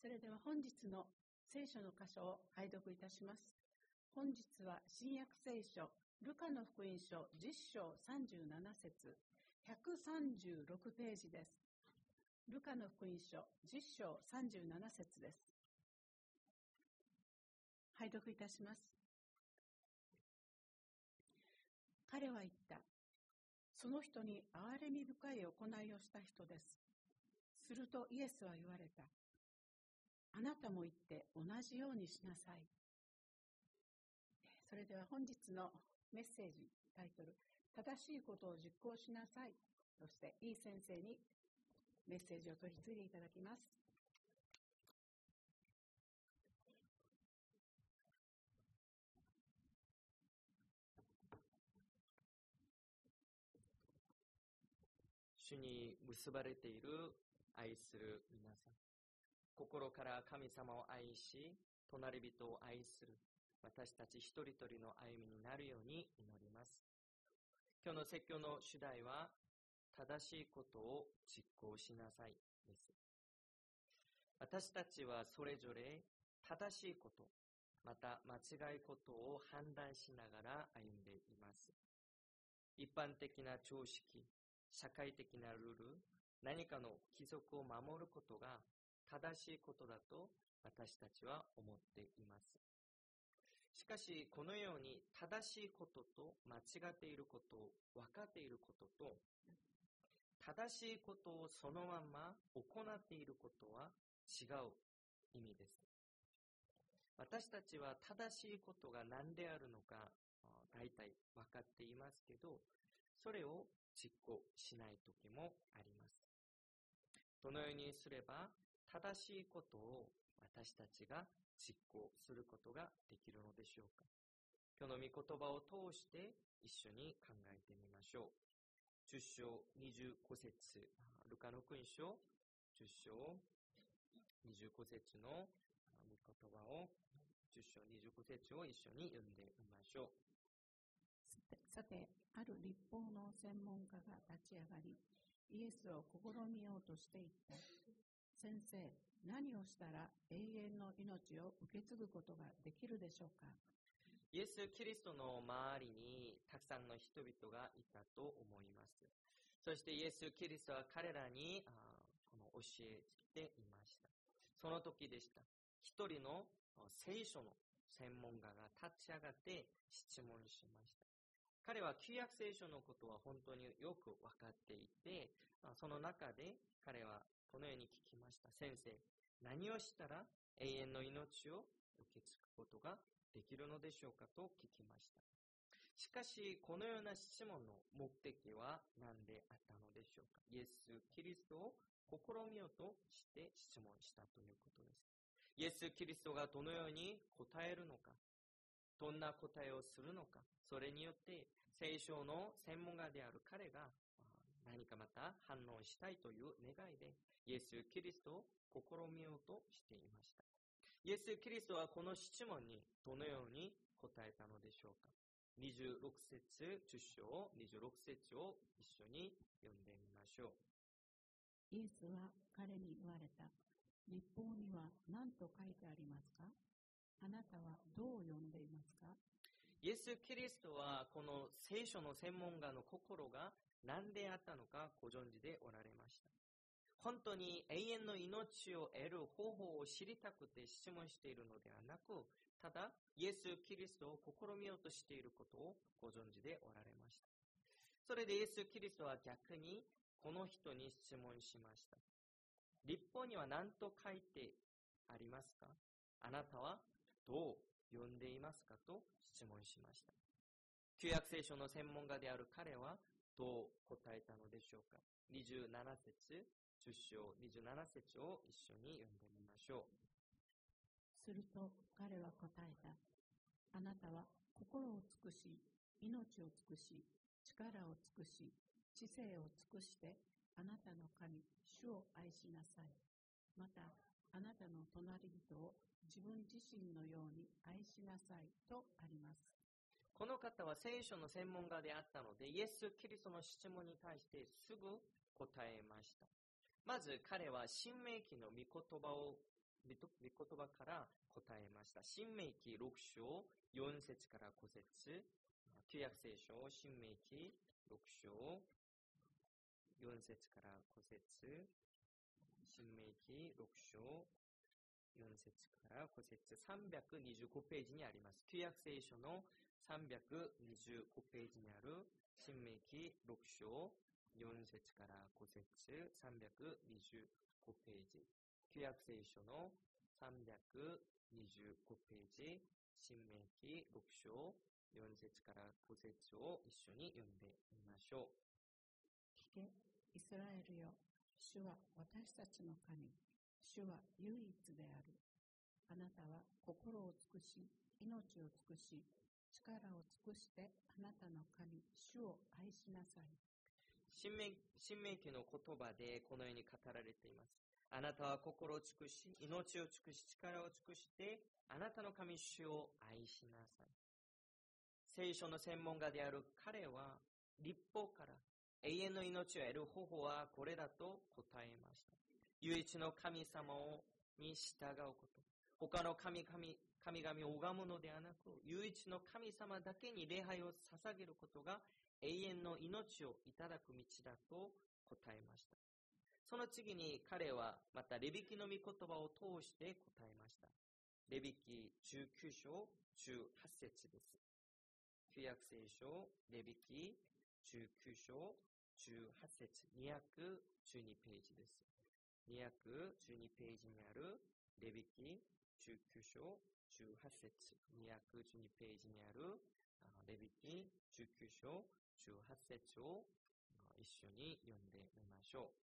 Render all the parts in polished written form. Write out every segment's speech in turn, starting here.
それでは本日の聖書の箇所を拝読いたします。本日は新約聖書ルカの福音書10章37節136ページです。ルカの福音書10章37節です。拝読いたします。彼は言った。その人に憐れみ深い行いをした人です。するとイエスは言われた。あなたも言って同じようにしなさい。それでは本日のメッセージタイトル、正しいことを実行しなさいとして、いい先生にメッセージを取り次いでいただきます。 主に結ばれている愛する皆さん、心から神様を愛し、隣人を愛する私たち一人一人の歩みになるように祈ります。今日の説教の主題は、正しいことを実行しなさいです。私たちはそれぞれ正しいこと、また間違いことを判断しながら歩んでいます。一般的な常識、社会的なルール、何かの規則を守ることが正しいことだと私たちは思っています。しかし、このように正しいことと間違っていることを分かっていることと、正しいことをそのまま行っていることは違う意味です。私たちは正しいことが何であるのか大体分かっていますけど、それを実行しないときもあります。どのようにすれば正しいことを私たちが実行することができるのでしょうか。今日の御言葉を通して一緒に考えてみましょう。10章25節、ルカの福音書10章25節の御言葉を、10章25節を一緒に読んでみましょう。 さて、ある律法の専門家が立ち上がり、イエスを試みようとしていった。先生、何をしたら永遠の命を受け継ぐことができるでしょうか。 イエス・キリストの周りにたくさんの人々がいたと思います。そしてイエス・キリストは彼らにこの教えていました。その時でした。一人の聖書の専門家が立ち上がって質問しました。彼は旧約聖書のことは本当によく分かっていて、その中で彼はこのように聞きました。先生、何をしたら永遠の命を受け継ぐことができるのでしょうかと聞きました。しかし、このような質問の目的は何であったのでしょうか。イエス・キリストを試みようとして質問したということです。イエス・キリストがどのように答えるのか、どんな答えをするのか、それによって聖書の専門家である彼が何かまた反応したいという願いでイエス・キリストを試みようとしていました。イエス・キリストはこの質問にどのように答えたのでしょうか。26節、10章26節を一緒に読んでみましょう。 イエスは彼に言われた。律法には何と書いてありますか。あなたはどう読んでいますか。 イエス・キリストはこの聖書の専門家の心が何であったのかご存知でおられました。本当に永遠の命を得る方法を知りたくて質問しているのではなく、ただイエス・キリストを試みようとしていることをご存知でおられました。それでイエス・キリストは逆にこの人に質問しました。律法には何と書いてありますか。あなたはどう読んでいますかと質問しました。旧約聖書の専門家である彼はどう答えたのでしょうか。27節、10章27節を一緒に読んでみましょう。 すると彼は答えた。あなたは心を尽くし、命を尽くし、力を尽くし、知性を尽くしてあなたの神、主を愛しなさい。またあなたの隣人を自分自身のように愛しなさいとあります。 この方は聖書の専門家であったので、イエス・キリストの質問に対してすぐ答えました。まず彼は新明記の御言葉を言葉から答えました。新明記6章4節から5節、旧約聖書新明記6章4節から5節、新明記6章4節から5節、325ページにあります。旧約聖書の325ページにある新明記6章4節から5節、325ページ。旧約聖書の325ページ、新明記6章4節から5節を一緒に読んでみましょう。 聞け、イスラエルよ。主は私たちの神。主は唯一である。あなたは心を尽くし、命を尽くし、力を尽くしてあなたの神、主を愛しなさい。 新明記の言葉でこのように語られています。あなたは心を尽くし、命を尽くし、力を尽くして、あなたの神主を愛しなさい。聖書の専門家である彼は、律法から永遠の命を得る方法はこれだと答えました。唯一の神様に従うこと。他の神々を拝むのではなく、唯一の神様だけに礼拝を捧げることが永遠の命をいただく道だと答えました。その次に彼はまたレビ記の御言葉を通して答えました。レビ記19章18節です。旧約聖書レビ記19章18節、212ページです。212ページにあるレビ記19章18節、212ページにあるレビ記19章18節を一緒に読んでみましょう。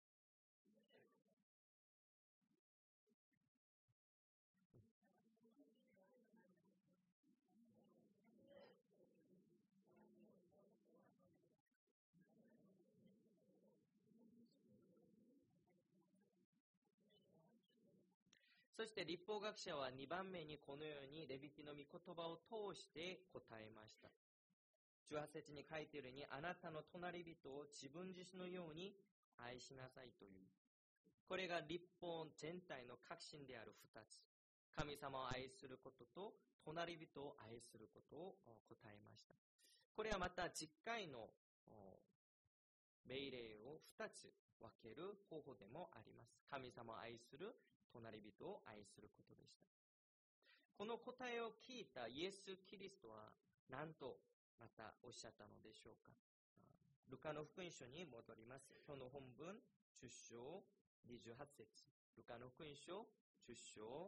そして律法学者は2番目にこのようにレビ記の御言葉を通して答えました。18節に書いているように、あなたの隣人を自分自身のように愛しなさいという。これが律法全体の核心である2つ。神様を愛することと隣人を愛することを答えました。これはまた10回の命令を2つ分ける方法でもあります。神様を愛する、隣人を愛することでした。この答えを聞いたイエス・キリストは何とまたおっしゃったのでしょうか。ルカの福音書に戻ります。今日の本文10章28節。ルカの福音書10章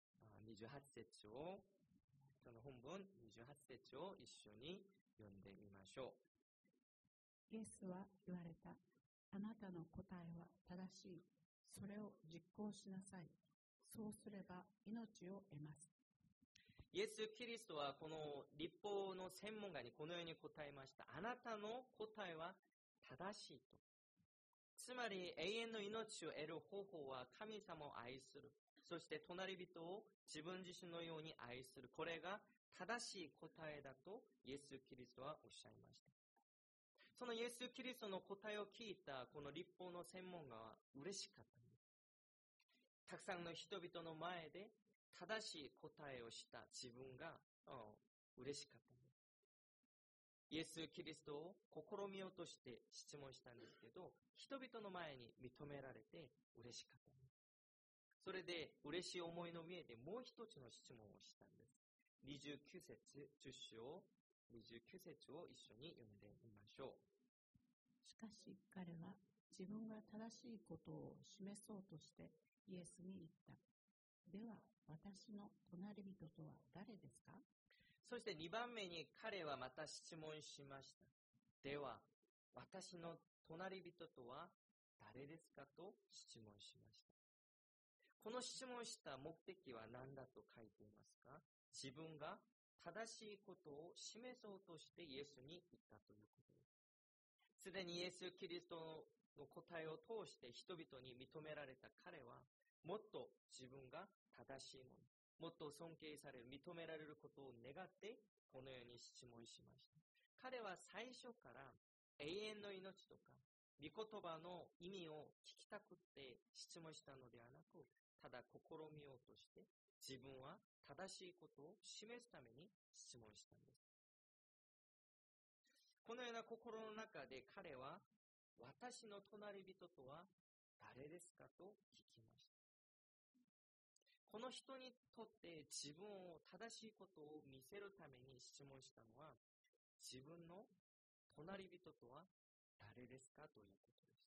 28節を、今日の本文28節を一緒に読んでみましょう。イエスは言われた。あなたの答えは正しい。それを実行しなさい。そうすれば命を得ます。 イエス・キリストはこの律法の専門家にこのように答えました。あなたの答えは正しいと。つまり永遠の命を得る方法は神様を愛する。そして隣人を自分自身のように愛する。これが正しい答えだとイエス・キリストはおっしゃいました。そのイエス・キリストの答えを聞いたこの律法の専門家は嬉しかったんです。たくさんの人々の前で正しい答えをした自分が嬉しかったんです。イエス・キリストを試みようとして質問したんですけど、人々の前に認められて嬉しかったんです。それで嬉しい思いの上でもう一つの質問をしたんです。29節、10章29節を一緒に読んでみましょう。 しかし彼は自分が正しいことを示そうとしてイエスに言った。では私の隣人とは誰ですか？ そして2番目に彼はまた質問しました。では私の隣人とは誰ですかと質問しました。この質問した目的は何だと書いていますか？自分が正しいことを示そうとしてイエスに言ったということです。すでにイエス・キリストの答えを通して人々に認められた彼は、もっと自分が正しいもの、もっと尊敬される、認められることを願って、このように質問しました。彼は最初から永遠の命とか、御言葉の意味を聞きたくって質問したのではなく、 ただ試みようとして、自分は正しいことを示すために質問したんです。このような心の中で彼は、私の隣人とは誰ですかと聞きました。この人にとって自分を正しいことを見せるために質問したのは、自分の隣人とは誰ですかということでした。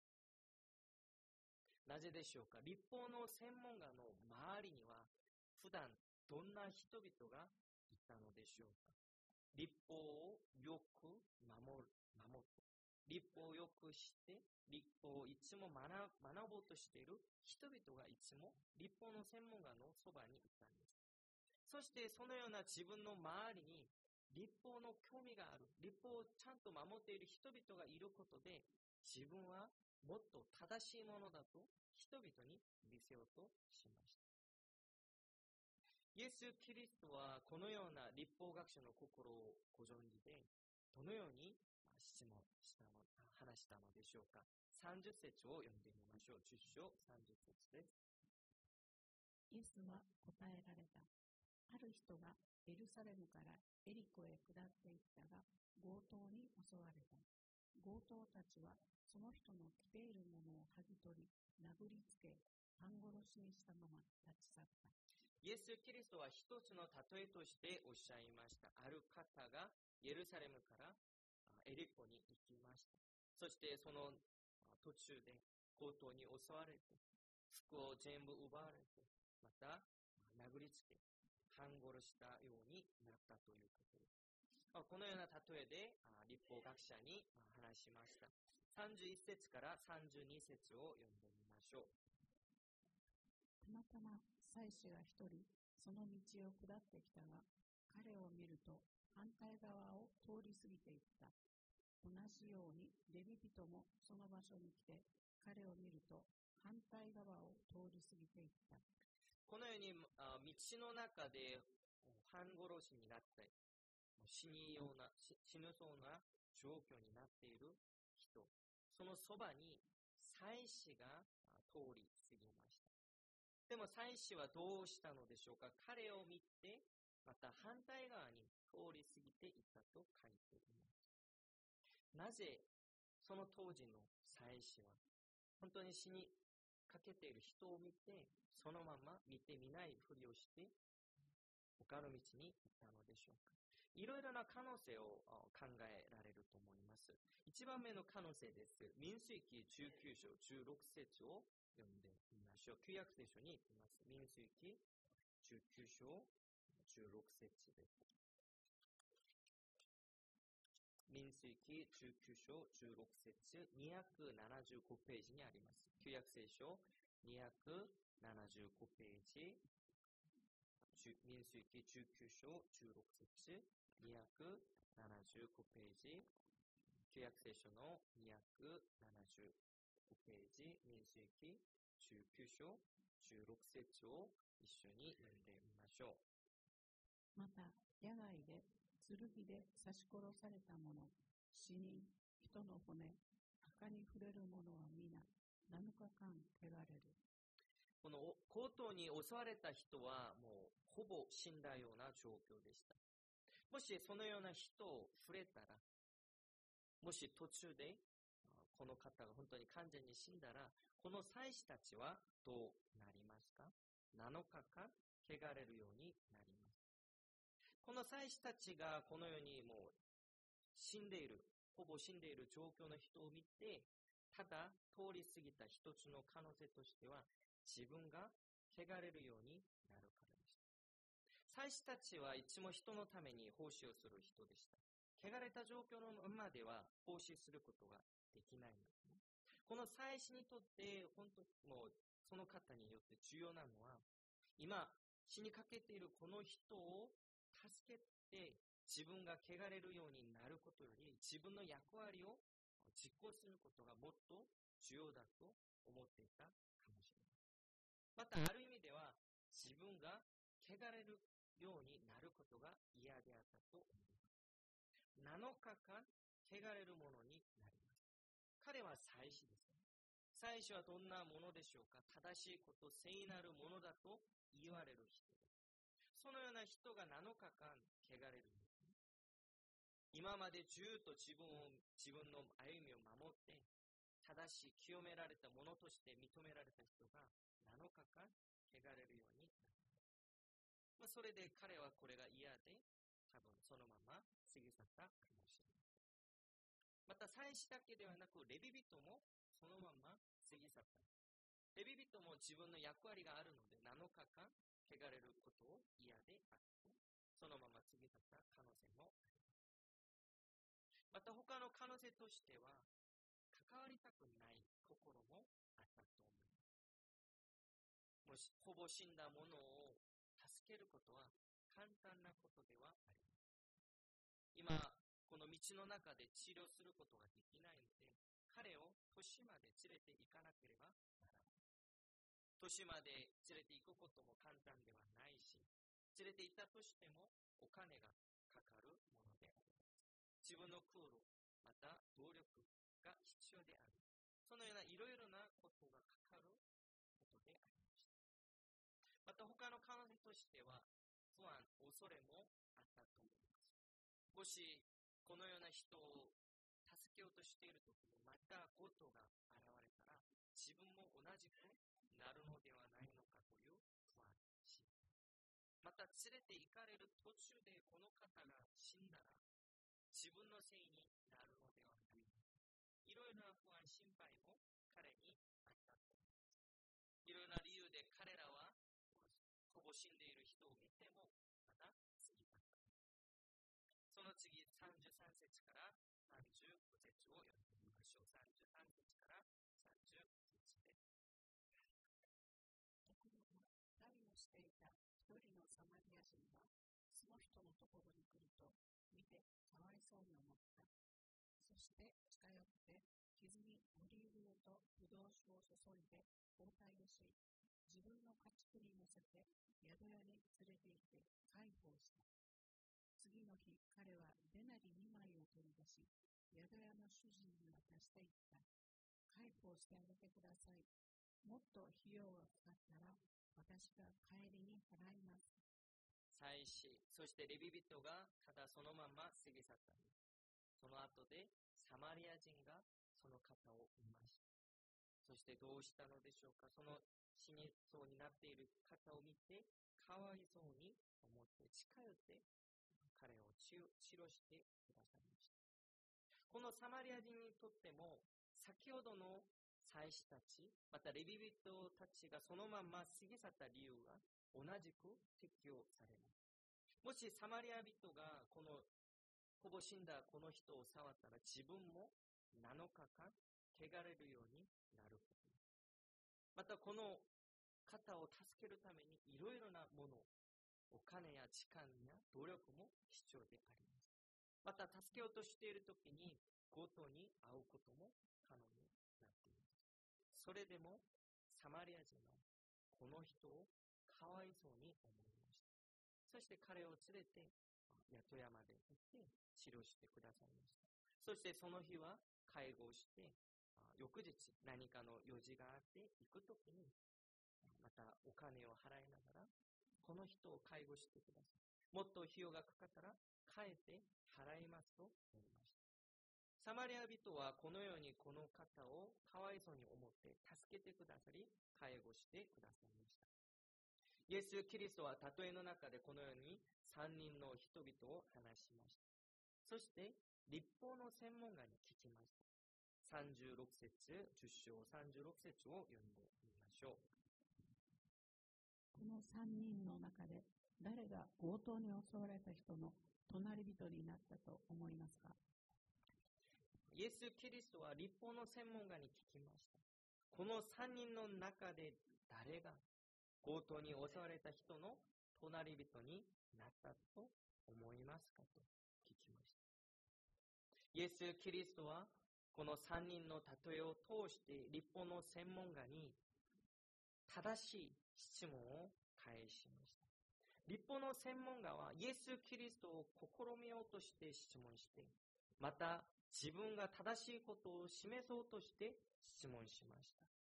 なぜでしょうか。律法の専門家の周りには普段どんな人々がいたのでしょうか。律法をよく守って律法をよくして、律法をいつも学ぼうとしている人々がいつも律法の専門家のそばにいたんです。そしてそのような自分の周りに律法の興味がある、律法をちゃんと守っている人々がいることで、自分はもっと正しいものだと人々に見せようとしました。イエス・キリストはこのような律法学者の心をご存知で、どのように質問話したのでしょうか。30節を読んでみましょう。10章30節です。 イエスは答えられた。ある人がエルサレムからエリコへ下っていったが、強盗に襲われた。強盗たちはその人の着ているものを剥ぎ取り、殴りつけ、半殺しにしたまま立ち去った。 イエス・キリストは一つの例えとしておっしゃいました。ある方がエルサレムからエリコに行きました。そしてその途中で強盗に襲われて、服を全部奪われて、また殴りつけ、半殺したようになったということです。このような例えで律法学者に話しました。31節から32節を読んでみましょう。 たまたま祭司が一人その道を下ってきたが、彼を見ると反対側を通り過ぎていった。同じようにレビ人もその場所に来て、彼を見ると反対側を通り過ぎていった。 このように道の中で半殺しになって死ぬそうな状況になっている人、そのそばに祭司が通り過ぎました。でも祭司はどうしたのでしょうか。彼を見て、また反対側に通り過ぎていったと書いています。なぜその当時の祭司は本当に死にかけている人を見て、そのまま見てみないふりをして他の道に行ったのでしょうか。いろいろな可能性を考えられると思います。一番目の可能性です。民数記19章16節を読んでみましょう。旧約聖書に行きます。民数記19章16節です。民数記19章16節275ページにあります。旧約聖書275ページ、民数記19章16節275ページ、旧約聖書の275ページ、民数記19章16節を一緒に読んでみましょう。また野外で剣で刺し殺された者、死人、人の骨、墓に触れる者は皆7日間汚れる。 この強盗に襲われた人はもうほぼ死んだような状況でした。もしそのような人を触れたら、もし途中でこの方が本当に完全に死んだら、この祭司たちはどうなりますか。7日間汚れるようになります。この祭司たちがこのようにもうほぼ死んでいる状況の人を見て、ただ通り過ぎた一つの可能性としては、自分が汚れるようになるからでした。祭司たちはいつも人のために奉仕をする人でした。汚れた状況のままでは奉仕することができないんですね。この祭司にとって本当もうその方によって重要なのは、今死にかけているこの人を助けて自分が汚れるようになることより、自分の役割を実行することがもっと重要だと思っていたかもしれない。またある意味では自分が汚れるようになることが嫌であったと思います。7日間汚れるものになります。彼は祭司です。 祭司はどんなものでしょうか。正しいこと、聖なるものだと言われる人です。そのような人が7日間汚れるんですね。今までずっと自分の歩みを守って、正しい清められたものとして認められた人が7日間汚れるようになります。それで彼はこれが嫌で、多分そのまま過ぎ去ったかもしれません。また祭司だけではなくレビ人もそのまま過ぎ去った。レビ人も自分の役割があるので7日間汚れることを嫌であって、そのまま過ぎ去った可能性もあります。また他の可能性としては、関わりたくない心もあったと思います。もしほぼ死んだ者を助けることは簡単なことではありません。今この道の中で治療することができないので、彼を都市まで連れて行かなければならない。都市まで連れて行くことも簡単ではないし、連れて行ったとしてもお金がかかるものであります。自分の苦労、また努力が必要である。そのようないろいろなことがかかることでありました。また他の可能性としては、不安、恐れもあったと思います。もしこのような人を助けようとしているときにまた強盗が現れたら、自分も同じくなるのではないのかという不安心。また連れて行かれる途中でこの方が死んだら自分のせいになるのではないか。いろいろな不安、心配も彼にあったと思います。いろいろな理由で彼らはほぼ死んでいる人を見てもまた過ぎ去った。その次33節から35節を読んでみましょう。33節から35節です。 ところが旅をしていた一人のサマリア人はその人のところに来ると見てかわいそうに思った。そして近寄って傷にオリーブ油とブドウ酒を注いで包帯をし、自分の家畜に乗せて宿屋に連れて行って介抱した。次の日、彼はデナリ2枚を取り出し、宿屋の主人に渡していった。介抱してあげてください。もっと費用がかかったら私が帰りに払います。 祭司、そしてレビ人がただそのまま過ぎ去ったんです。その後でサマリア人がその方を見ました。そしてどうしたのでしょうか。その死にそうになっている方を見てかわいそうに思って近寄って彼を治療してくださいました。このサマリア人にとっても先ほどの祭司たち、またレビ人たちがそのまま過ぎ去った理由は同じく適用されます。もしサマリア人がこのほぼ死んだこの人を触ったら自分も7日間汚れるようになることです。またこの方を助けるためにいろいろなもの、お金や時間や努力も必要であります。また助けようとしているときに強盗に会うことも可能になっています。それでもサマリア人はこの人をかわいそうに思いました。そして彼を連れて宿屋まで行って治療してくださいました。そしてその日は介護して翌日何かの用事があって行くときにまたお金を払いながらこの人を介護してください。もっと費用がかかったら帰って払いますと言いました。サマリア人はこのようにこの方をかわいそうに思って助けてくださり介護してくださいました。イエス・キリストは例えの中でこのように3人の人々を話しました。そして律法の専門家に聞きました。36節、10章36節を読んでみましょう。 この3人の中で誰が強盗に襲われた人の隣人になったと思いますか。 イエス・キリストは律法の専門家に聞きました。この3人の中で誰が強盗に襲われた人の隣人になったと思いますかと聞きました。イエス・キリストはこの3人の例えを通して律法の専門家に正しい質問を返しました。律法の専門家はイエス・キリストを試みようとして質問して、また自分が正しいことを示そうとして質問しました。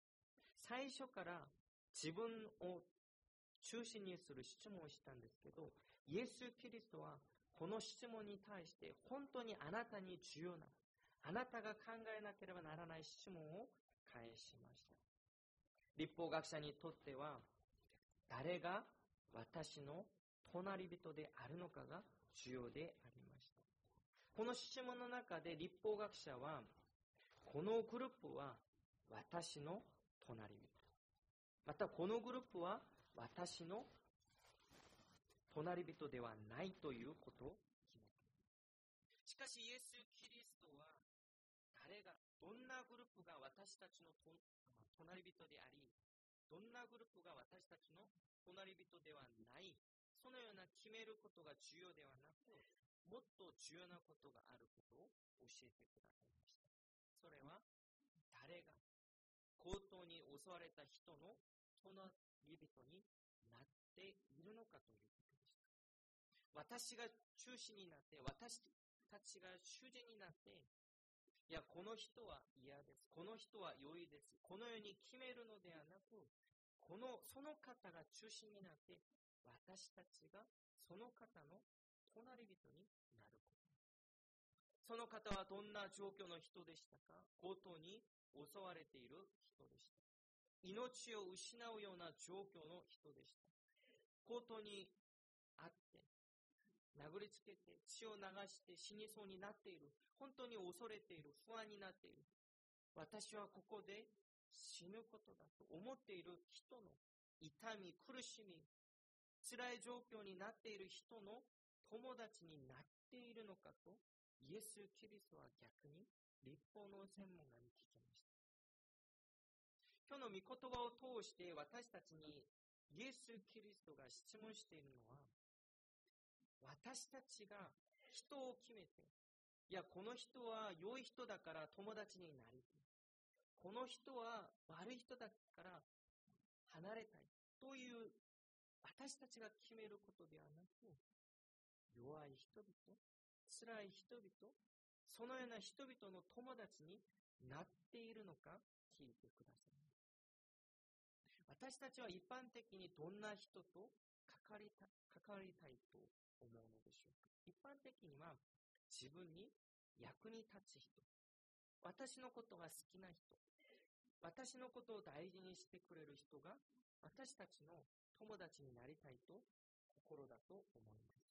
最初から自分を中心にする質問をしたんですけど、イエス・キリストはこの質問に対して本当にあなたに重要な、あなたが考えなければならない質問を返しました。律法学者にとっては、誰が私の隣人であるのかが重要でありました。この質問の中で律法学者は、このグループは私の隣人、またこのグループは私の隣人ではないということを決めた。しかしイエス・キリストは、誰が、どんなグループが私たちの隣人であり、どんなグループが私たちの隣人ではない、そのような決めることが重要ではなく、もっと重要なことがあることを教えてくださいました。それは、誰が強盗に襲われた人の隣人になっているのかということでした。私が中心になって、私たちが主人になって、いや、この人は嫌です。この人は良いです。このように決めるのではなく、その方が中心になって、私たちがその方の隣人になること。その方はどんな状況の人でしたか？強盗に襲われている人でした。命を失うような状況の人でした。強盗にあって、殴りつけて血を流して死にそうになっている。本当に恐れている。不安になっている。私はここで死ぬことだと思っている人の痛み、苦しみ、辛い状況になっている人の友達になっているのかと、イエス・キリストは逆に律法の専門家に聞きました。今日の御言葉を通して私たちにイエス・キリストが質問しているのは、私たちが人を決めて、いや、この人は良い人だから友達になりたい。この人は悪い人だから離れたい。という私たちが決めることではなく、弱い人々、辛い人々、そのような人々の友達になっているのか聞いてください。私たちは一般的にどんな人と関わりたいと思うのでしょうか。一般的には自分に役に立つ人、私のことが好きな人、私のことを大事にしてくれる人が私たちの友達になりたいと心だと思います。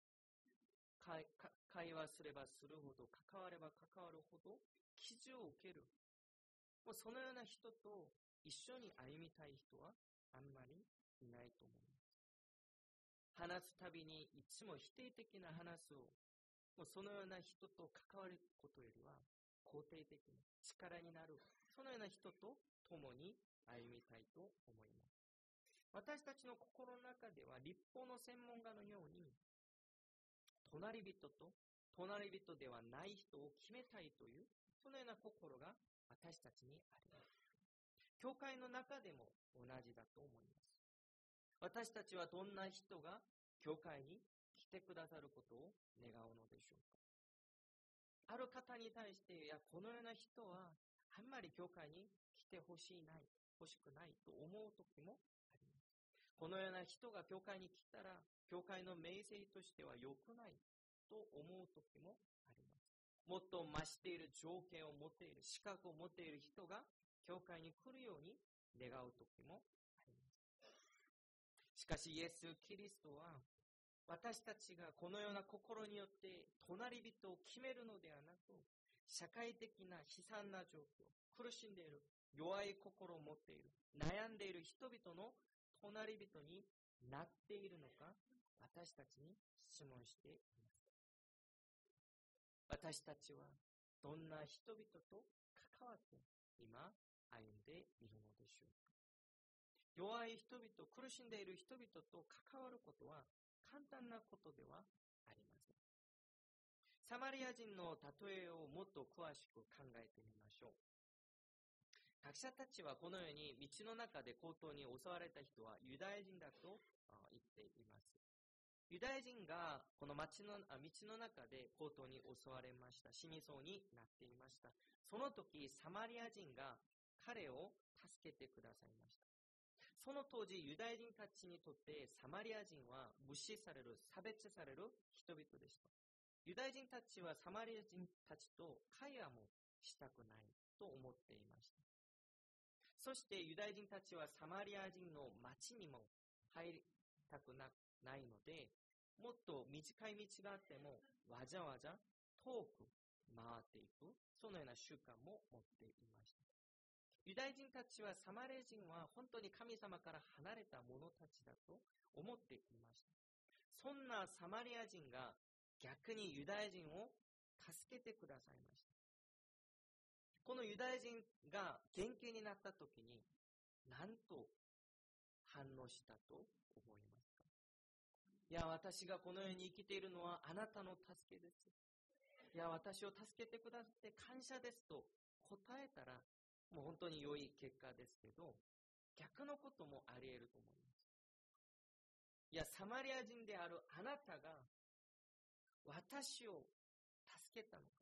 会話すればするほど、関われば関わるほど傷を受ける。もうそのような人と一緒に歩みたい人はあんまりいないと思います。話すたびにいつも否定的な話を、もうそのような人と関わることよりは肯定的な力になる、そのような人と共に歩みたいと思います。私たちの心の中では律法の専門家のように、隣人と隣人ではない人を決めたいという、そのような心が私たちにあります。教会の中でも同じだと思います。私たちはどんな人が教会に来てくださることを願うのでしょうか。ある方に対して、いや、このような人はあんまり教会に来て欲しくないと思う時もあります。このような人が教会に来たら、教会の名声としては良くないと思う時もあります。もっと増している条件を持っている、資格を持っている人が教会に来るように願う時もあります。しかしイエス・キリストは、私たちがこのような心によって隣人を決めるのではなく、社会的な悲惨な状況、苦しんでいる、弱い心を持っている、悩んでいる人々の隣人になっているのか、私たちに質問しています。私たちはどんな人々と関わって今歩んでいるのでしょうか。弱い人々、苦しんでいる人々と関わることは簡単なことではありません。サマリア人の例えをもっと詳しく考えてみましょう。学者たちはこのように道の中で強盗に襲われた人はユダヤ人だと言っています。ユダヤ人がこの道の中で強盗に襲われました。死にそうになっていました。その時サマリア人が彼を助けてくださいました。その当時、ユダヤ人たちにとってサマリア人は無視される、差別される人々でした。ユダヤ人たちはサマリア人たちと会話もしたくないと思っていました。そしてユダヤ人たちはサマリア人の町にも入りたくないので、もっと短い道があってもわざわざ遠く回っていく、そのような習慣も持っていました。ユダヤ人たちはサマリア人は本当に神様から離れた者たちだと思っていました。そんなサマリア人が逆にユダヤ人を助けてくださいました。このユダヤ人が元気になった時に何と反応したと思いますか？いや、私がこの世に生きているのはあなたの助けです。いや、私を助けてくださって感謝ですと答えたら、もう本当に良い結果ですけど、逆のこともあり得ると思います。いや、サマリア人であるあなたが私を助けたのか、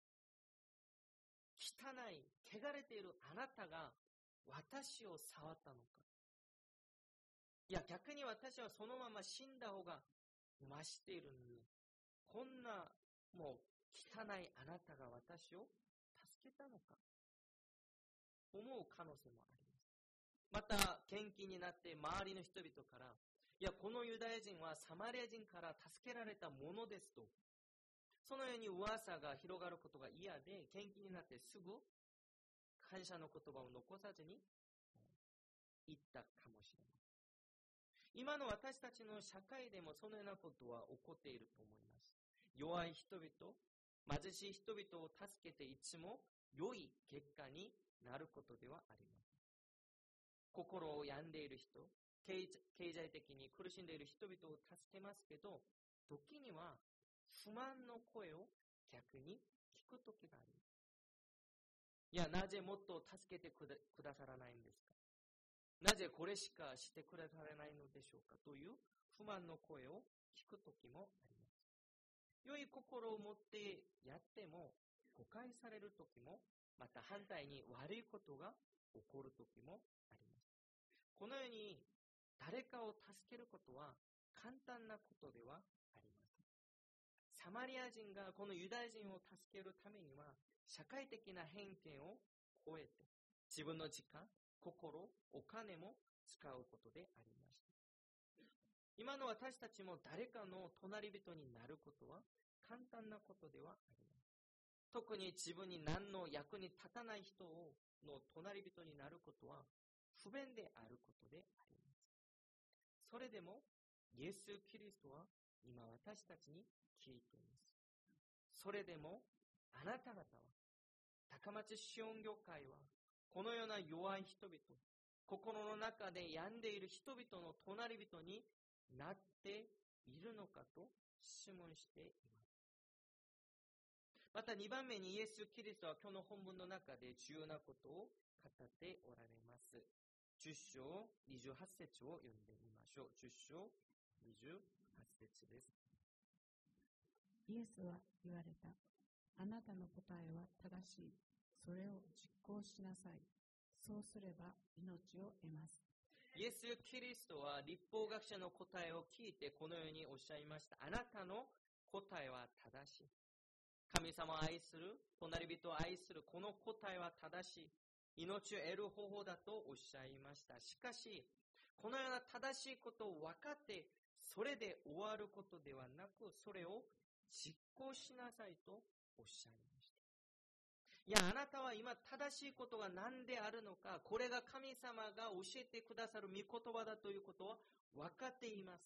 汚い、汚れているあなたが私を触ったのか、いや、逆に私はそのまま死んだ方が増しているのに、こんなもう汚いあなたが私を助けたのか、思う可能性もあります。また、元気になって周りの人々から、いや、このユダヤ人はサマリア人から助けられたものですと、そのように噂が広がることが嫌で、元気になってすぐ感謝の言葉を残さずに言ったかもしれない。今の私たちの社会でもそのようなことは起こっていると思います。弱い人々、貧しい人々を助けていつも良い結果になることではありません。心を病んでいる人、経済的に苦しんでいる人々を助けますけど、時には不満の声を逆に聞く時があります。いや、なぜもっと助けてくださらないんですか？なぜこれしかしてくださらないのでしょうか？という不満の声を聞く時もあります。良い心を持ってやっても誤解される時も、また反対に悪いことが起こる時もあります。このように誰かを助けることは簡単なことではありません。サマリア人がこのユダヤ人を助けるためには、社会的な偏見を超えて自分の時間、心、お金も使うことでありました。今の私たちも誰かの隣人になることは簡単なことではありません。特に自分に何の役に立たない人の隣人になることは不便であることであります。それでもイエス・キリストは今私たちに聞いています。それでもあなた方は、高松シオン教会はこのような弱い人々、心の中で病んでいる人々の隣人になっているのかと質問しています。また2番目にイエス・キリストは今日の本文の中で重要なことを語っておられます。10章28節を読んでみましょう。10章28節です。 イエスは言われた。あなたの答えは正しい。それを実行しなさい。そうすれば命を得ます。 イエス・キリストは律法学者の答えを聞いてこのようにおっしゃいました。あなたの答えは正しい。神様を愛する、隣人を愛する、この答えは正しい。命を得る方法だとおっしゃいました。しかし、このような正しいことを分かって、それで終わることではなく、それを実行しなさいとおっしゃいました。いや、あなたは今正しいことが何であるのか、これが神様が教えてくださる御言葉だということは分かっています。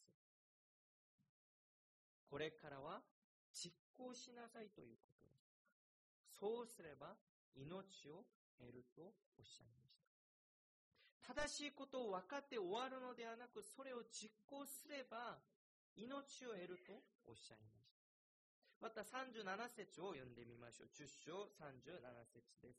これからは実行しなさいということです。そうすれば命を得るとおっしゃいました。正しいことを分かって終わるのではなく、それを実行すれば命を得るとおっしゃいました。また37節を読んでみましょう。10章37節です。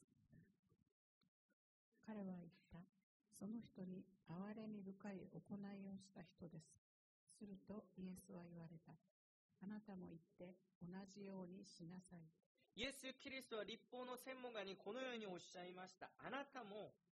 彼は言った。その人に憐れみ深い行いをした人です。するとイエスは言われた。あなたも言って同じようにしなさい。 イエス・キリストは律法の専門家にこのようにおっしゃいました。あなたも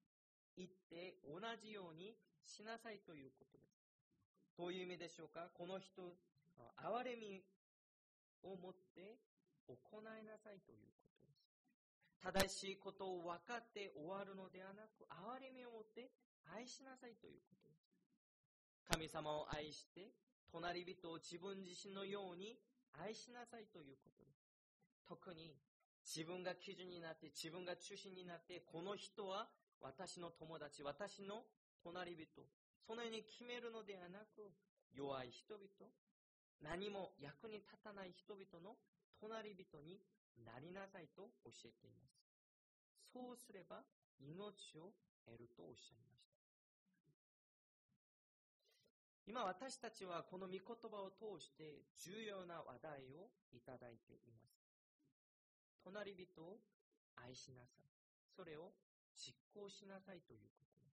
行って同じようにしなさいということです。どういう意味でしょうか。この人、憐れみを持って行いなさいということです。正しいことを分かって終わるのではなく、憐れみを持って愛しなさいということです。神様を愛して、隣人を自分自身のように愛しなさいということです。特に自分が基準になって、自分が中心になって、この人は私の友達、私の隣人、そのように決めるのではなく、弱い人々、何も役に立たない人々の隣人になりなさいと教えています。そうすれば命を得るとおっしゃいました。今私たちはこの御言葉を通して重要な話題をいただいています。隣人を愛しなさい。それを実行しなさいということです。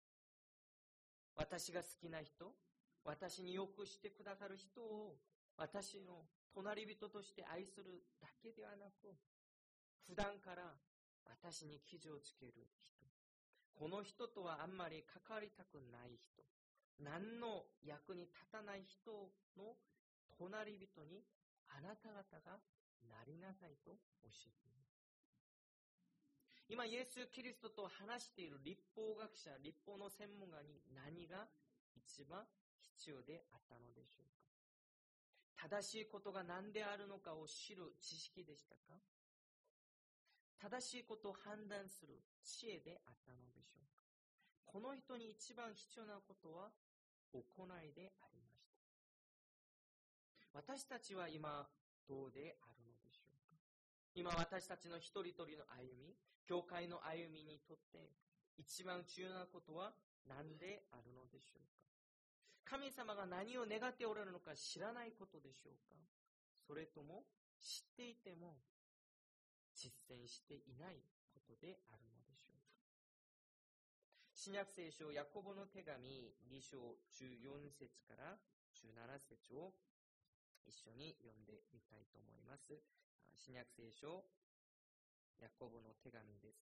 私が好きな人、私によくしてくださる人を私の隣人として愛するだけではなく、普段から私に記事をつける人、この人とはあんまり関わりたくない人、何の役に立たない人の隣人にあなた方がなりなさいと教えています。今イエス・キリストと話している律法学者、律法の専門家に何が一番必要であったのでしょうか。正しいことが何であるのかを知る知識でしたか。正しいことを判断する知恵であったのでしょうか。この人に一番必要なことは行いでありました。私たちは今どうであるのでしょうか。今私たちの一人一人の歩み、教会の歩みにとって一番重要なことは何であるのでしょうか。神様が何を願っておられるのか知らないことでしょうか。それとも知っていても実践していないことであるのでしょうか。新約聖書ヤコボの手紙2章14節から17節を一緒に読んでみたいと思います。新約聖書ヤコボの手紙です。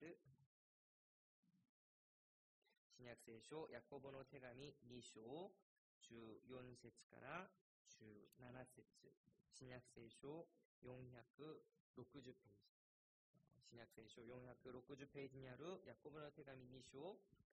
新約聖書ヤコボの手紙2章14節から17節、新約聖書460ページ、新約聖書460ページにあるヤコブの手紙2章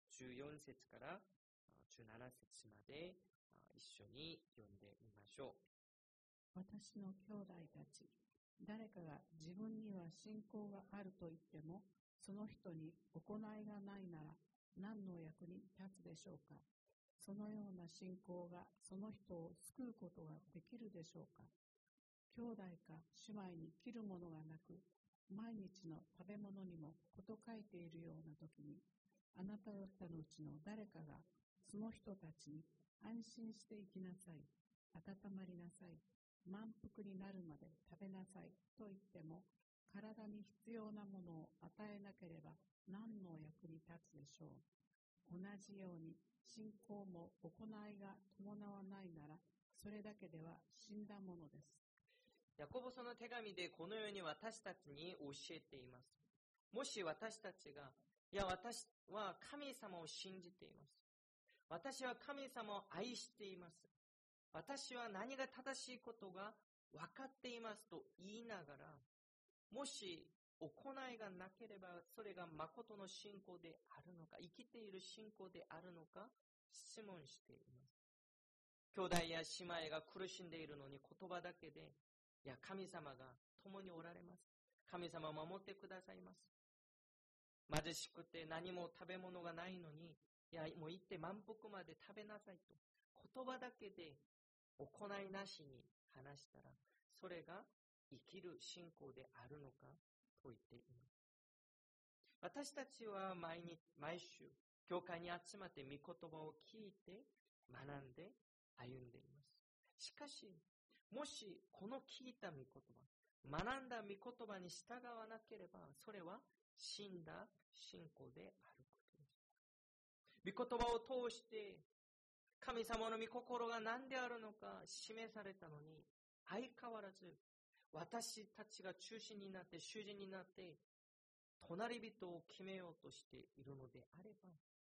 14節から17節まで一緒に読んでみましょう。私の兄弟たち、誰かが自分には信仰があると言っても、その人に行いがないなら何の役に立つでしょうか。そのような信仰がその人を救うことができるでしょうか。兄弟か姉妹に切るものがなく、毎日の食べ物にも事欠いているような時に、あなた方のうちの誰かがその人たちに安心して生きなさい、温まりなさい、満腹になるまで食べなさいと言っても、体に必要なものを与えなければ何の役に立つでしょう。同じように信仰も行いが伴わないなら、それだけでは死んだものです。 ヤコボその手紙でこのように私たちに教えています。もし私たちが、いや私は神様を信じています。私は神様を愛しています。私は何が正しいことが分かっていますと言いながら、もし行いがなければそれが誠の信仰であるのか、生きている信仰であるのか質問しています。兄弟や姉妹が苦しんでいるのに言葉だけで、いや神様が共におられます。神様を守ってくださいます。貧しくて何も食べ物がないのに、いやもう行って満腹まで食べなさいと言葉だけで行いなしに話したら、それが生きる信仰であるのかと言っています。私たちは毎週教会に集まって御言葉を聞いて学んで歩んでいます。しかしもしこの聞いた御言葉、学んだ御言葉に従わなければ、それは死んだ信仰であることです。御言葉を通して神様の御心が何であるのか示されたのに、相変わらず私たちが中心になって主人になって隣人を決めようとしているのであれば、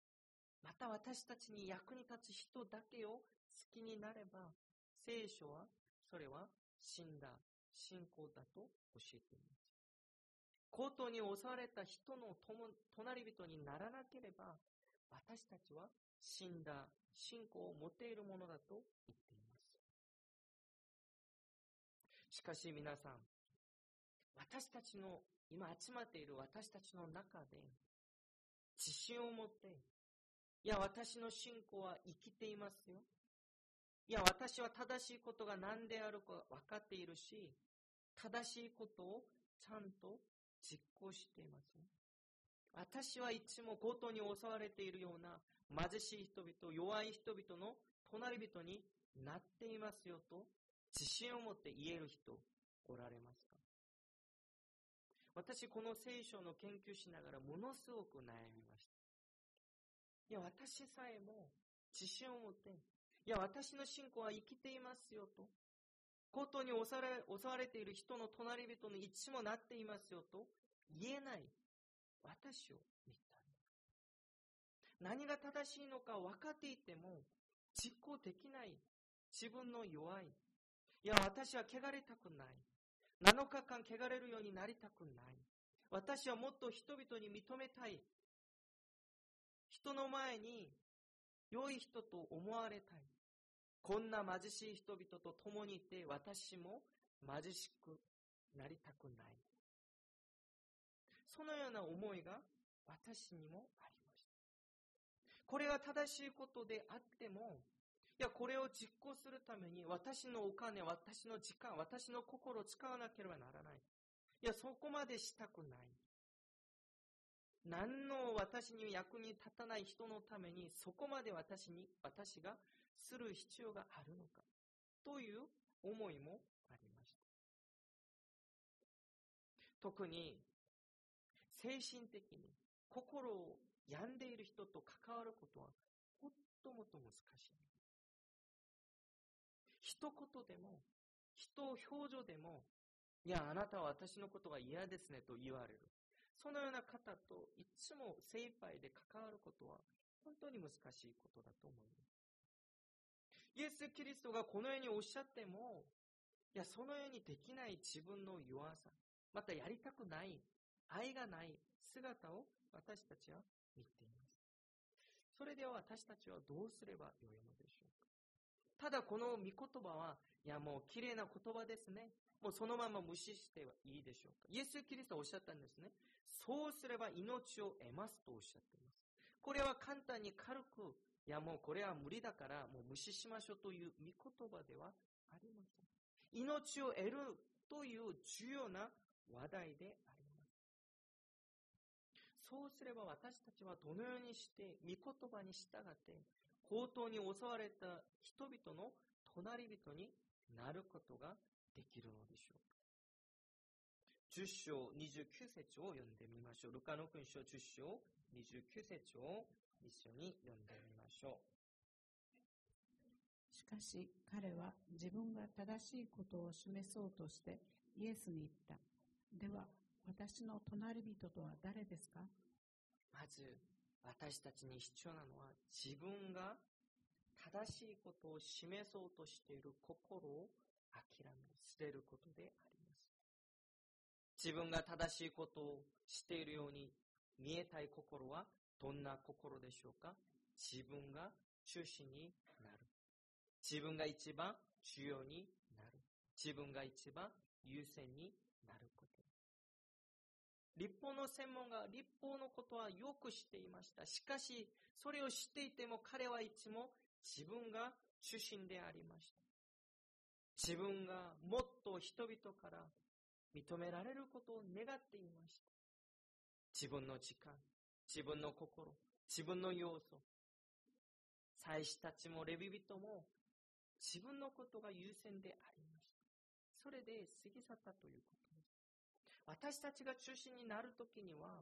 また私たちに役に立つ人だけを好きになれば、聖書はそれは死んだ信仰だと教えています。強盗に襲われた人の隣人にならなければ、私たちは死んだ信仰を持っているものだと言っています。しかし皆さん、私たちの今集まっている私たちの中で自信を持って、いや私の信仰は生きていますよ、いや私は正しいことが何であるか分かっているし、正しいことをちゃんと実行していますよ、私はいつも強盗に襲われているような貧しい人々、弱い人々の隣人になっていますよと自信を持って言える人おられますか？私この聖書の研究しながらものすごく悩みました。いや私さえも自信を持って、いや私の信仰は生きていますよと、強盗に襲われている人の隣人にいつもなっていますよと言えない私を見た。何が正しいのか分かっていても実行できない自分の弱い、いや私は汚れたくない、7日間汚れるようになりたくない、私はもっと人々に認めたい、人の前に良い人と思われたい、こんな貧しい人々と共にいて私も貧しくなりたくない、そのような思いが私にもありました。これが正しいことであっても、いやこれを実行するために私のお金、私の時間、私の心を使わなければならない、いやそこまでしたくない、何の私に役に立たない人のためにそこまで私がする必要があるのかという思いもありました。特に精神的に心を病んでいる人と関わることはもっともっと難しい。一言でも、表情でも、いやあなたは私のことが嫌ですねと言われる、そのような方といつも精一杯で関わることは本当に難しいことだと思います。イエス・キリストがこのようにおっしゃっても、いやそのようにできない自分の弱さ、またやりたくない、愛がない姿を私たちは見ています。それでは私たちはどうすればよいのでしょうか。ただこの御言葉は、いやもう綺麗な言葉ですね、もうそのまま無視してはいいでしょうか。イエス・キリストはおっしゃったんですね。そうすれば命を得ますとおっしゃっています。これは簡単に軽く、いやもうこれは無理だからもう無視しましょうという御言葉ではありません。命を得るという重要な話題であります。そうすれば私たちはどのようにして御言葉に従って強盗に襲われた人々の隣人になることができるのでしょうか。10章29節を読んでみましょう。ルカの福音書10章29節を一緒に読んでみましょう。しかし彼は自分が正しいことを示そうとしてイエスに言った。では私の隣人とは誰ですか？ まず私たちに必要なのは、自分が正しいことを示そうとしている心を諦め捨てることであります。自分が正しいことをしているように見えたい心はどんな心でしょうか？自分が中心になる。自分が一番重要になる。自分が一番優先になること。律法の専門が律法のことはよく知っていました。しかしそれを知っていても彼はいつも自分が中心でありました。自分がもっと人々から認められることを願っていました。自分の時間、自分の心、自分の要素、祭司たちもレビ人も自分のことが優先でありました。それで過ぎ去ったということです。私たちが中心になるときには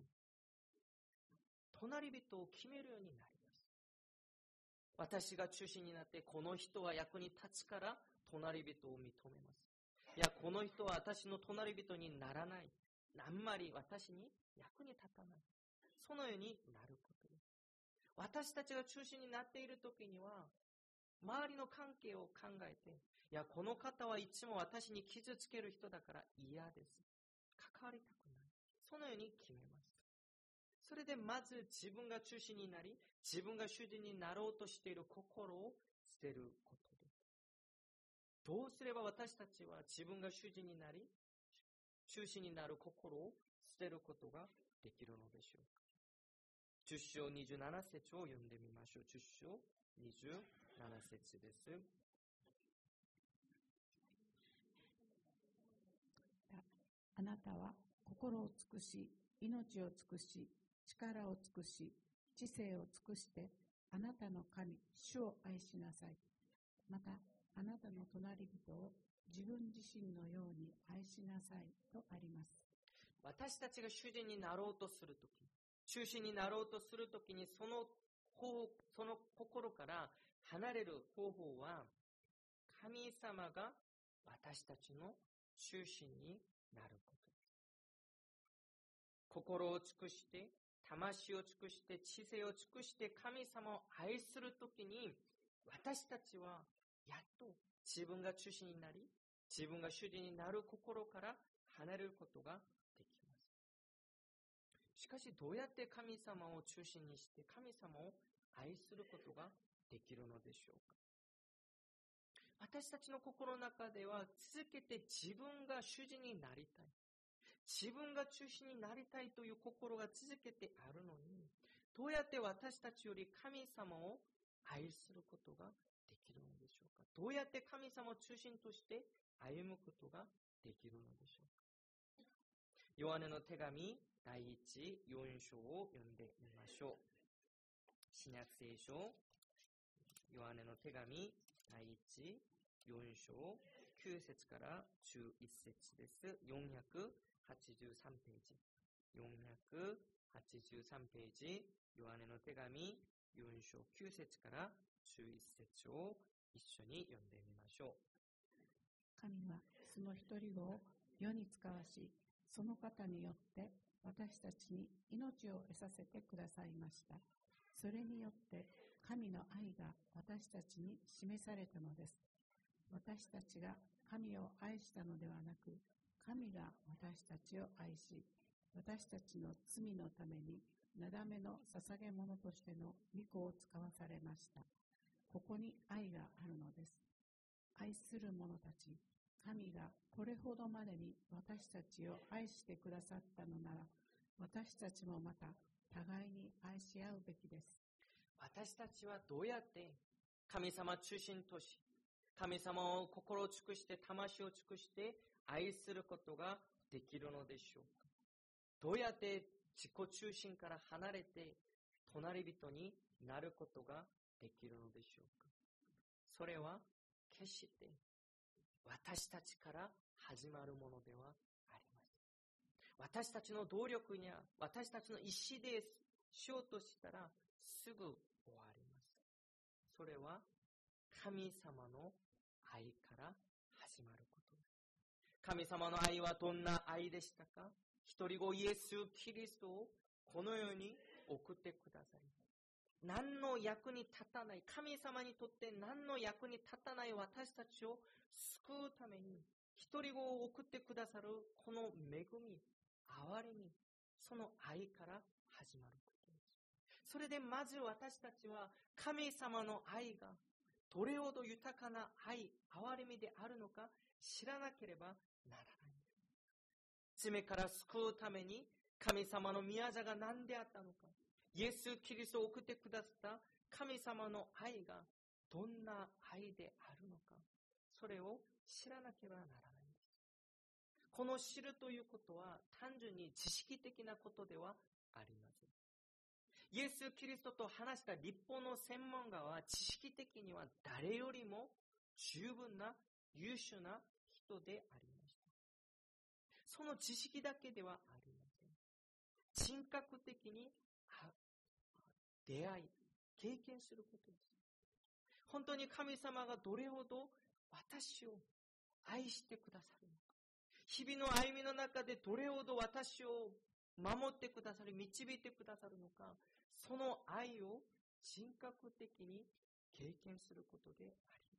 隣人を決めるようになります。私が中心になって、この人は役に立つから隣人を認めます。いやこの人は私の隣人にならない、あんまり私に役に立たない、そのようになることです。 私たちが中心になっているときには、周りの関係を考えて、いや、この方はいつも私に傷つける人だから嫌です。関わりたくない。そのように決めます。それでまず自分が中心になり、自分が主人になろうとしている心を捨てることです。どうすれば私たちは自分が主人になり、中心になる心を捨てることができるのでしょうか。10章27節を読んでみましょう。10章27節です。 あなたは心を尽くし、命を尽くし、力を尽くし、知性を尽くして、あなたの神、主を愛しなさい。また、あなたの隣人を自分自身のように愛しなさいとあります。 私たちが主人になろうとするとき、中心になろうとするときにその心から離れる方法は、神様が私たちの中心になることです。心を尽くして、魂を尽くして、知性を尽くして神様を愛するときに、私たちはやっと自分が中心になり、自分が主人になる心から離れることができます。しかしどうやって神様を中心にして神様を愛することができるのでしょうか。私たちの心の中では続けて自分が主人になりたい、自分が中心になりたいという心が続けてあるのに、どうやって私たちより神様を愛することができるのでしょうか。どうやって神様を中心として歩むことができるのでしょうか。ヨハネの手紙第4章を読んでみましょう。新約聖書、ヨハネの手紙第4章9節から11節です。483ページ。483ページ、ヨハネの手紙4章9節から11節を一緒に読んでみましょう。 神はその一人子を世に使わし、その方によって私たちに命を得させてくださいました。それによって神の愛が私たちに示されたのです。私たちが神を愛したのではなく、神が私たちを愛し、私たちの罪のためになだめの捧げ物としての御子を使わされました。ここに愛があるのです。愛する者たち、神がこれほどまでに私たちを愛してくださったのなら、私たちもまた互いに愛し合うべきです。 私たちはどうやって神様中心とし、神様を心を尽くして魂を尽くして愛することができるのでしょうか。どうやって自己中心から離れて隣人になることができるのでしょうか。それは決して私たちから始まるものではありません。私たちの努力や私たちの意思でしようとしたらすぐ終わります。それは神様の愛から始まることです。神様の愛はどんな愛でしたか。一人子イエス・キリストをこの世に送ってください。何の役に立たない、神様にとって何の役に立たない私たちを救うために一人子を送ってくださるこの恵み、憐れみ、その愛から始まることです。それでまず私たちは神様の愛がどれほど豊かな愛、憐れみであるのか知らなければならないんです。罪から救うために神様の宮座が何であったのか、イエス・キリストを送ってくださった神様の愛がどんな愛であるのか、それを知らなければならないんです。この知るということは単純に知識的なことではありません。イエス・キリストと話した立法の専門家は知識的には誰よりも十分な優秀な人でありました。その知識だけではありません。人格的に出会い、経験することです。本当に神様がどれほど私を愛してくださるのか、日々の歩みの中でどれほど私を守ってくださり、導いてくださるのか、その愛を人格的に経験することであります。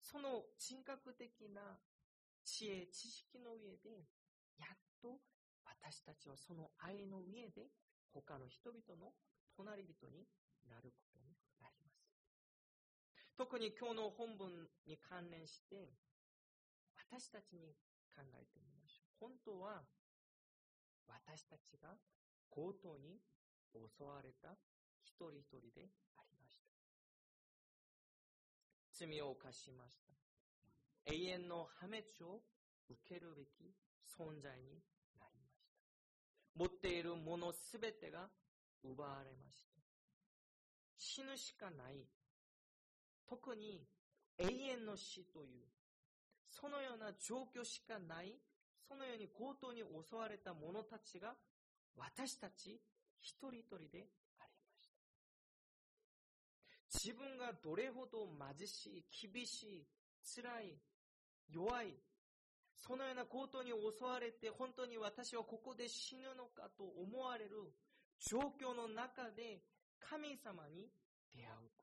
その人格的な知恵、知識の上で、やっと私たちはその愛の上で他の人々の隣人になることになります。特に今日の本文に関連して私たちに考えてみましょう。本当は私たちが強盗に襲われた一人一人でありました。罪を犯しました。永遠の破滅を受けるべき存在になりました。持っているものすべてが奪われました。死ぬしかない、特に永遠の死というそのような状況しかない、そのように強盗に襲われた者たちが私たち一人一人でありました。自分がどれほど貧しい、厳しい、辛い、弱い、そのような強盗に襲われて本当に私はここで死ぬのかと思われる状況の中で神様に出会うこと。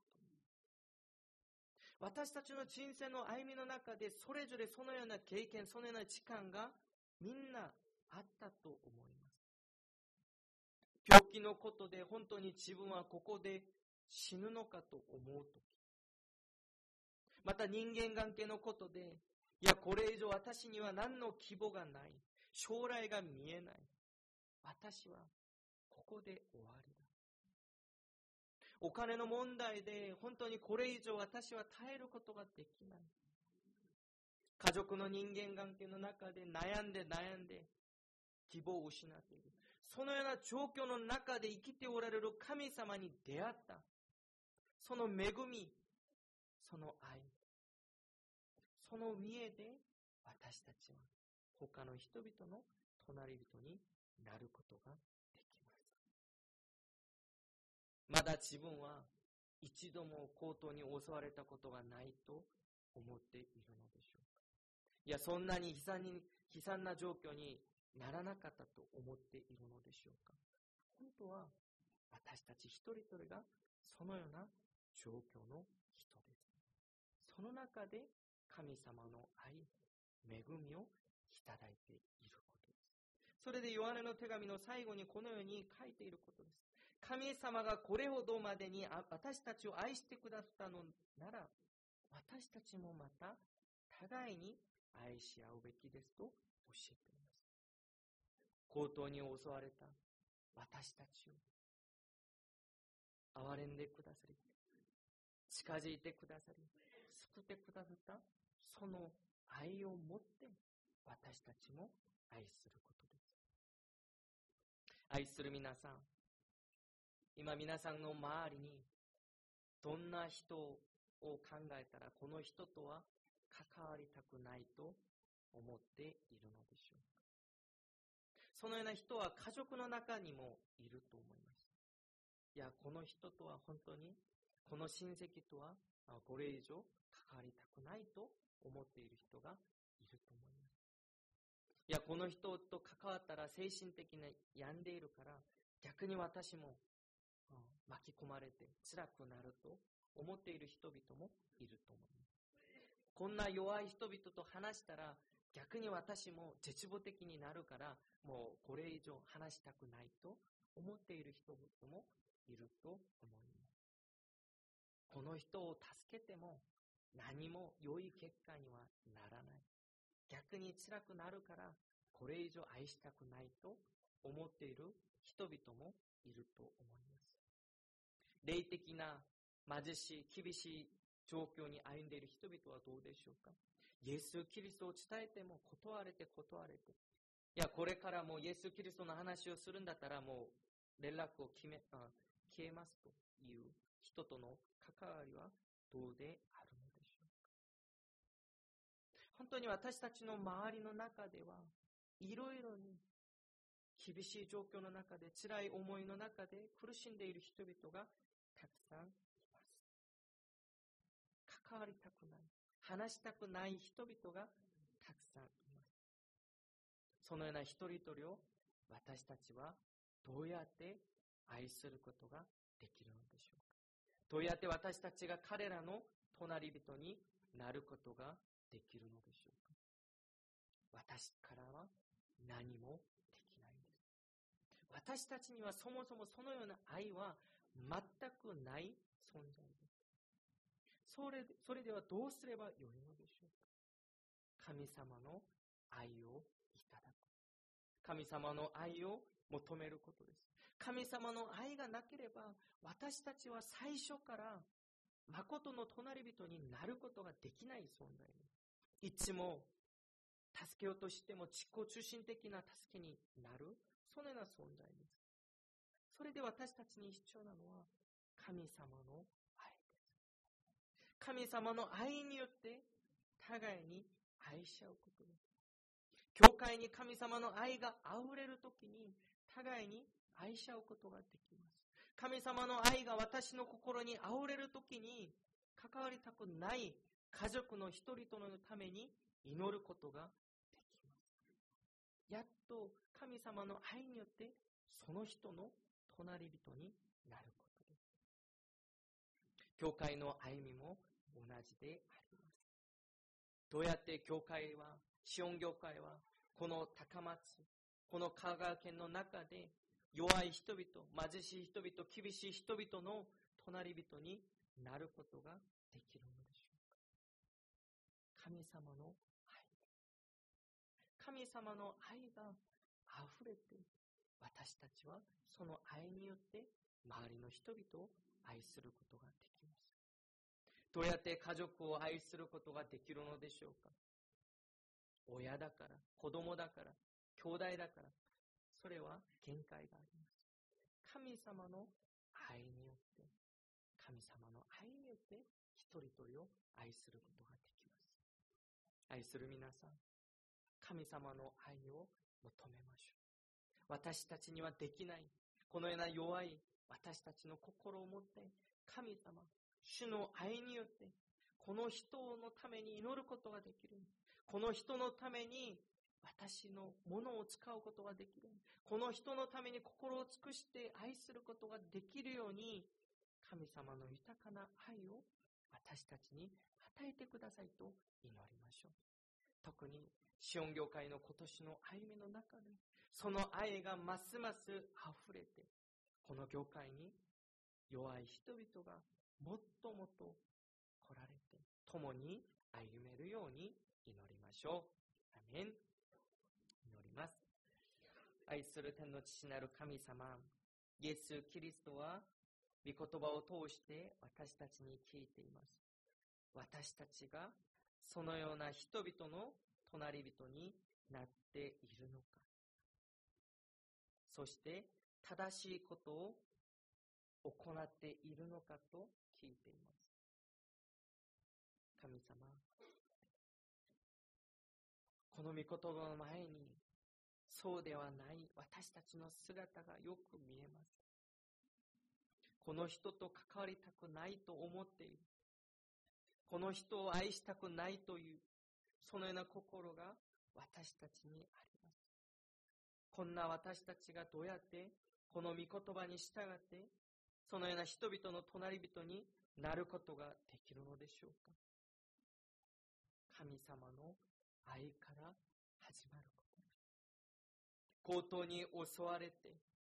私たちの人生の歩みの中でそれぞれそのような経験、そのような時間がみんなあったと思います。病気のことで本当に自分はここで死ぬのかと思うとき、また人間関係のことで、いやこれ以上私には何の希望がない、将来が見えない、私はここで終わりだ。お金の問題で本当にこれ以上私は耐えることができない。家族の人間関係の中で悩んで希望を失っている。そのような状況の中で生きておられる神様に出会った。その恵み、その愛、その上で私たちは他の人々の隣人になることができます。まだ自分は一度も強盗に襲われたことがないと思っているのでしょうか。いや、そんなに悲惨な状況にならなかったと思っているのでしょうか。本当は私たち一人一人がそのような状況の人です。その中で神様の愛、恵みをいただいていることです。それでヨハネの手紙の最後にこのように書いていることです。神様がこれほどまでに私たちを愛してくださったのなら、私たちもまた互いに愛し合うべきですと教えています。強盗に襲われた私たちを憐れんでくださり、近づいてくださり、救ってくださったその愛を持って私たちも愛することです。愛する皆さん、今皆さんの周りにどんな人を考えたらこの人とは関わりたくないと思っているのでしょうか。そのような人は家族の中にもいると思います。いや、この人とは本当に、この親戚とはこれ以上関わりたくないと思っている人がいると思います。いや、この人と関わったら精神的に病んでいるから逆に私も巻き込まれて辛くなると思っている人々もいると思います。こんな弱い人々と話したら逆に私も絶望的になるからもうこれ以上話したくないと思っている人々もいると思います。この人を助けても何も良い結果にはならない、逆に辛くなるからこれ以上愛したくないと思っている人々もいると思います。霊的な貧しい厳しい状況に歩んでいる人々はどうでしょうか。イエス・キリストを伝えても断れて、いやこれからもうイエス・キリストの話をするんだったらもう連絡を消えますという人との関わりはどうであるのでしょうか。本当に私たちの周りの中ではいろいろに厳しい状況の中で辛い思いの中で苦しんでいる人々がたくさんいます。関わりたくない、話したくない人々がたくさんいます。そのような一人一人を私たちはどうやって愛することができるのでしょうか。 どうやって私たちが彼らの隣人になることができるのでしょうか。私からは何もできないんです。私たちにはそもそもそのような愛は全くない存在です。それではどうすればよいのでしょうか。神様の愛をいただく。神様の愛を求めることです。神様の愛がなければ、私たちは最初から誠の隣人になることができない存在です。いつも助けようとしても自己中心的な助けになる、そのような存在です。それで私たちに必要なのは神様の愛です。神様の愛によって互いに愛し合うことです。教会に神様の愛があふれるときに互いに愛し合うことができます。神様の愛が私の心にあふれるときに、関わりたくない家族の一人とのために祈ることができます。やっと神様の愛によってその人の隣人になることです。教会の歩みも同じであります。どうやって教会は、シオン教会は、この高松、この香川県の中で弱い人々、貧しい人々、厳しい人々の隣人になることができるのでしょうか。神様の愛。神様の愛が溢れて、私たちはその愛によって周りの人々を愛することができます。どうやって家族を愛することができるのでしょうか。親だから、子供だから、兄弟だから、それは限界があります。神様の愛によって、神様の愛によって一人一人を愛することができます。愛する皆さん、神様の愛を求めましょう。私たちにはできない、このような弱い私たちの心を持って、神様、主の愛によって、この人のために祈ることができる。この人のために私のものを使うことができる。この人のために心を尽くして愛することができるように、神様の豊かな愛を私たちに与えてくださいと祈りましょう。特にシオン教会の今年の歩みの中で、その愛がますます溢れて、この教会に弱い人々がもっともっと来られて、共に歩めるように祈りましょう。アメン。祈ります。愛する天の父なる神様、イエス・キリストは御言葉を通して私たちに聞いています。私たちがそのような人々の隣人になっているのか、そして正しいことを行っているのかと聞いています。神様、この御言葉の前にそうではない私たちの姿がよく見えます。この人と関わりたくないと思っている、この人を愛したくないという、そのような心が私たちにあります。こんな私たちがどうやってこの御言葉に従ってそのような人々の隣人になることができるのでしょうか。神様の愛から始まることです。強盗に襲われて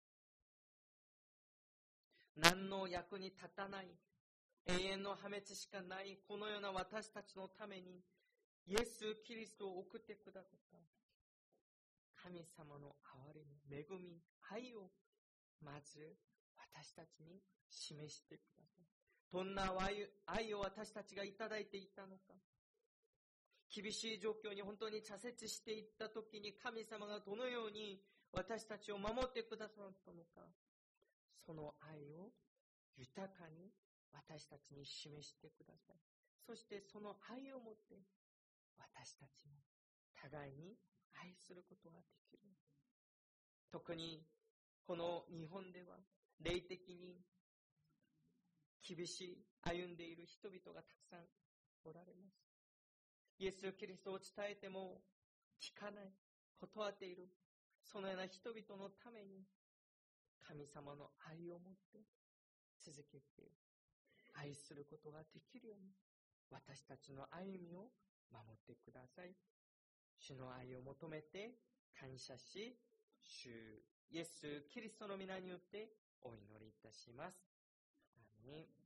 何の役に立たない永遠の破滅しかないこのような私たちのためにイエス・キリストを送ってくださった神様の憐れみ、恵み、愛をまず私たちに示してください。どんな愛を私たちがいただいていたのか、厳しい状況に本当に挫折していったときに神様がどのように私たちを守ってくださったのか、その愛を豊かに私たちに示してください。そしてその愛をもって私たちも互いに愛することができる。特にこの日本では霊的に厳しい歩んでいる人々がたくさんおられます。イエス・キリストを伝えても聞かない、断っている、そのような人々のために神様の愛を持って続けている。 愛することができるように、私たちの歩みを守ってください。主の愛を求めて感謝し、主イエス・キリストの皆によってお祈りいたします。アーメン。